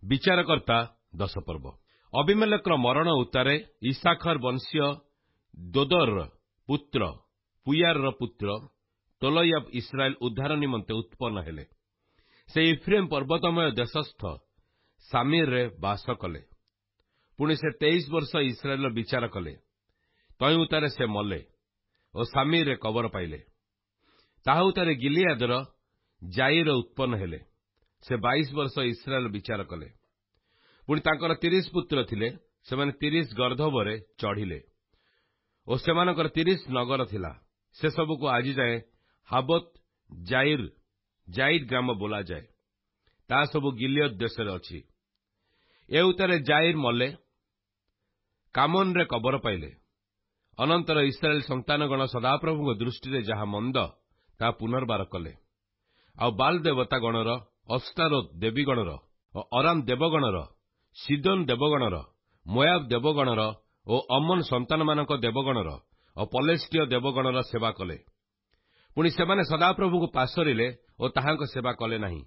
ବିଚାରକର୍ତ୍ତା 10 ପର୍ବ। ଅବିମେଲେକର ମରଣ ଉତ୍ତାରେ ଇସାଖର ବଂଶୀୟ ଦୋଦରର ପୁତ୍ର ପୁୟାରର ପୁତ୍ର ତୋଲୟବ ଇସ୍ରାଏଲ ଉଦ୍ଧାର ନିମନ୍ତେ ଉତ୍ପନ୍ନ ହେଲେ। ସେ ଇଫ୍ରେମ ପର୍ବତମୟ ଦେଶସ୍ଥ ସାମିରରେ ବାସ କଲେ। ପୁଣି ସେ 23 ବର୍ଷ ଇସ୍ରାଏଲର ବିଚାର କଲେ। ତହିଁ ଉତ୍ତାରେ ସେ ମଲେ ଓ ସାମିରରେ କବର ପାଇଲେ। ତାହା ଉତ୍ତାରେ ଗିଲିଆଦର ଜାଇର ଉତ୍ପନ୍ନ ହେଲେ। ସେ 22 ବର୍ଷ ଇସ୍ରାଏଲ ବିଚାର କଲେ। ପୁଣି ତାଙ୍କର 30 ପୁତ୍ର ଥିଲେ। ସେମାନେ 30 ଗର୍ଦ୍ଧବରେ ଚଢ଼ିଲେ ଓ ସେମାନଙ୍କର 30 ନଗର ଥିଲା। ସେସବୁକୁ ଆଜି ଯାଏ ହାବୋତ୍ ଜାଇର ଗ୍ରାମ ବୋଲାଯାଏ। ତାହା ସବୁ ଗିଲିୟଦ ଦେଶରେ ଅଛି। ଏ ଉତ୍ତାରେ ଜାଇର ମଲେ, କାମନରେ କବର ପାଇଲେ। ଅନନ୍ତର ଇସ୍ରାଏଲ ସନ୍ତାନଗଣ ସଦାପ୍ରଭୁଙ୍କ ଦୃଷ୍ଟିରେ ଯାହା ମନ୍ଦ, ତାହା ପୁନର୍ବାର କଲେ। ଆଉ ବାଲ ଦେବତାଗଣର, ଅଷ୍ଟାରୋତ ଦେବୀଗଣର ଓ ଅରାମ ଦେବଗଣର, ସିଦୋନ ଦେବଗଣର, ମୋୟାବ ଦେବଗଣର ଓ ଅମନ ସନ୍ତାନମାନଙ୍କ ଦେବଗଣର ଓ ପଲେଷ୍ଟିୟ ଦେବଗଣର ସେବା କଲେ। ପୁଣି ସେମାନେ ସଦାପ୍ରଭୁଙ୍କୁ ପାଶୋରିଲେ ଓ ତାହାଙ୍କ ସେବା କଲେ ନାହିଁ।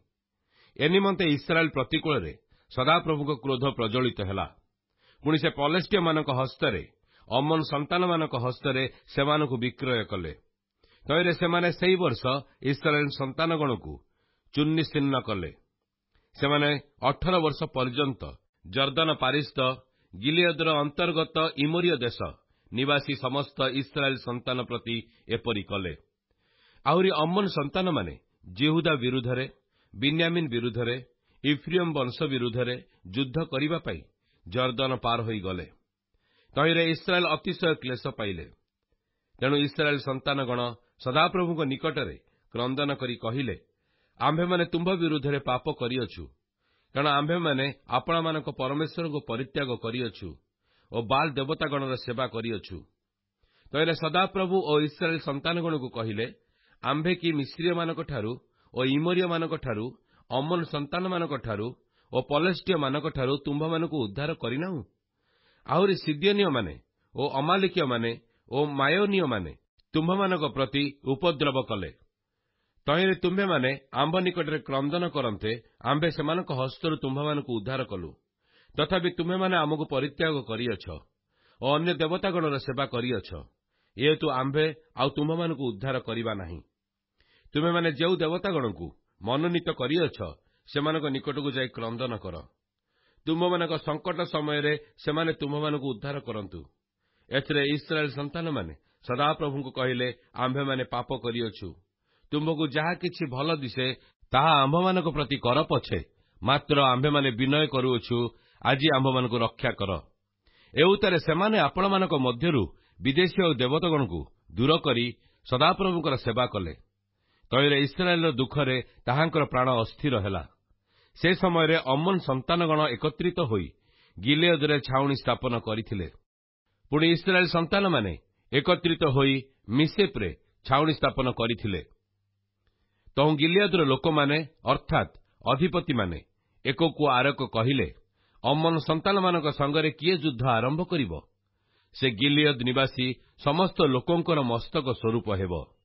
ଏ ନିମନ୍ତେ ଇସ୍ରାଏଲ ପ୍ରତିକୂଳରେ ସଦାପ୍ରଭୁଙ୍କ କ୍ରୋଧ ପ୍ରଜ୍ୱଳିତ ହେଲା। ପୁଣି ସେ ପଲେଷ୍ଟିୟମାନଙ୍କ ହସ୍ତରେ, ଅମନ ସନ୍ତାନମାନଙ୍କ ହସ୍ତରେ ସେମାନଙ୍କୁ ବିକ୍ରୟ କଲେ। ତହିଁରେ ସେମାନେ ସେହି ବର୍ଷ ଇସ୍ରାଏଲ ସନ୍ତାନଗଣକୁ ଚୂର୍ଣ୍ଣିଶିନ୍ନ କଲେ। ସେମାନେ 18 ବର୍ଷ ପର୍ଯ୍ୟନ୍ତ ଜର୍ଦ୍ଦାନ ପାରିସ୍ଥ ଗିଲିୟଦର ଅନ୍ତର୍ଗତ ଇମୋରୀୟ ଦେଶ ନିବାସୀ ସମସ୍ତ ଇସ୍ରାଏଲ ସନ୍ତାନ ପ୍ରତି ଏପରି କଲେ। ଆହୁରି ଅମନ ସନ୍ତାନମାନେ ଜିହୁଦା ବିରୁଦ୍ଧରେ, ବିନ୍ୟାମିନ ବିରୁଦ୍ଧରେ, ଇଫ୍ରିୟମ ବଂଶ ବିରୁଦ୍ଧରେ ଯୁଦ୍ଧ କରିବା ପାଇଁ ଜର୍ଦ୍ଦାନ ପାର ହୋଇଗଲେ। ତହିଁରେ ଇସ୍ରାଏଲ ଅତିଶୟ କ୍ଲେଶ ପାଇଲେ। ତେଣୁ ଇସ୍ରାଏଲ ସନ୍ତାନଗଣ ସଦାପ୍ରଭୁଙ୍କ ନିକଟରେ କ୍ରନ୍ଦନ କରି କହିଲେ, ଆମ୍ଭେମାନେ ତୁମ୍ଭ ବିରୁଦ୍ଧରେ ପାପ କରିଅଛୁ, କାରଣ ଆମ୍ଭେମାନେ ଆପଣମାନଙ୍କ ପରମେଶ୍ୱରଙ୍କୁ ପରିତ୍ୟାଗ କରିଅଛୁ ଓ ବାଲ ଦେବତାଗଣର ସେବା କରିଅଛୁ। ତହିଁରେ ସଦାପ୍ରଭୁ ଓ ଇସ୍ରାଏଲ ସନ୍ତାନଗଣକୁ କହିଲେ, ଆମ୍ଭେ କି ମିଶ୍ରୀୟମାନଙ୍କଠାରୁ ଓ ଇମୋରୀୟମାନଙ୍କଠାରୁ, ଅମନ ସନ୍ତାନମାନଙ୍କଠାରୁ ଓ ପଲେଷ୍ଟିୟମାନଙ୍କଠାରୁ ତୁମ୍ଭମାନଙ୍କୁ ଉଦ୍ଧାର କରିନାହୁଁ? ଆହୁରି ସିଦିଓନୀୟମାନେ ଓ ଅମାଲେକୀୟମାନେ ଓ ମାୟୋନୀୟମାନେ ତୁମ୍ଭମାନଙ୍କ ପ୍ରତି ଉପଦ୍ରବ କଲେ। ତହିଁରେ ତୁମ୍ଭେମାନେ ଆମ୍ଭ ନିକଟରେ କ୍ରନ୍ଦନ କରନ୍ତେ ଆମ୍ଭେ ସେମାନଙ୍କ ହସ୍ତରୁ ତୁମ୍ଭମାନଙ୍କୁ ଉଦ୍ଧାର କଲୁ। ତଥାପି ତୁମ୍ଭେମାନେ ଆମକୁ ପରିତ୍ୟାଗ କରିଅଛ ଓ ଅନ୍ୟ ଦେବତାଗଣର ସେବା କରିଅଛ। ଏହେତୁ ଆମ୍ଭେ ଆଉ ତୁମ୍ଭମାନଙ୍କୁ ଉଦ୍ଧାର କରିବା ନାହିଁ। ତୁମେମାନେ ଯେଉଁ ଦେବତାଗଣଙ୍କୁ ମନୋନୀତ କରିଅଛ, ସେମାନଙ୍କ ନିକଟକୁ ଯାଇ କ୍ରନ୍ଦନ କର। ତୁମ୍ଭମାନଙ୍କ ସଙ୍କଟ ସମୟରେ ସେମାନେ ତୁମ୍ଭମାନଙ୍କୁ ଉଦ୍ଧାର କରନ୍ତୁ। ଏଥିରେ ଇସ୍ରାଏଲ ସନ୍ତାନମାନେ ସଦାପ୍ରଭୁଙ୍କୁ କହିଲେ, ଆମ୍ଭେମାନେ ପାପ କରିଅଛୁ। ତୁମ୍ଭକୁ ଯାହା କିଛି ଭଲ ଦିଶେ ତାହା ଆମ୍ଭମାନଙ୍କ ପ୍ରତି କର ପଛେ, ମାତ୍ର ଆମ୍ଭେମାନେ ବିନୟ କରୁଅଛୁ, ଆଜି ଆମ୍ଭମାନଙ୍କୁ ରକ୍ଷା କର। ଏ ଉତ୍ତାରେ ସେମାନେ ଆପଣମାନଙ୍କ ମଧ୍ୟରୁ ବିଦେଶୀ ଦେବତାଗଣକୁ ଦୂର କରି ସଦାପ୍ରଭୁଙ୍କର ସେବା କଲେ। ତହିଁରେ ଇସ୍ରାଏଲର ଦୁଃଖରେ ତାହାଙ୍କର ପ୍ରାଣ ଅସ୍ଥିର ହେଲା। ସେ ସମୟରେ ଅମନ ସନ୍ତାନଗଣ ଏକତ୍ରିତ ହୋଇ ଗିଲିୟଦରେ ଛାଉଣି ସ୍ଥାପନ କରିଥିଲେ। ପୁଣି ଇସ୍ରାଏଲ ସନ୍ତାନମାନେ ଏକତ୍ରିତ ହୋଇ ମିଶେପରେ ଛାଉଣି ସ୍ଥାପନ କରିଥିଲେ। ତହୁଁ ଗିଲିୟଦର ଲୋକମାନେ ଅର୍ଥାତ୍ ଅଧିପତିମାନେ ଏକକୁ ଆରକ କହିଲେ, ଅମନ ସନ୍ତାନମାନଙ୍କ ସଙ୍ଗରେ କିଏ ଯୁଦ୍ଧ ଆରମ୍ଭ କରିବ? ସେ ଗିଲିୟଦ ନିବାସୀ ସମସ୍ତ ଲୋକଙ୍କର ମସ୍ତକ ସ୍ୱରୂପ ହେବ।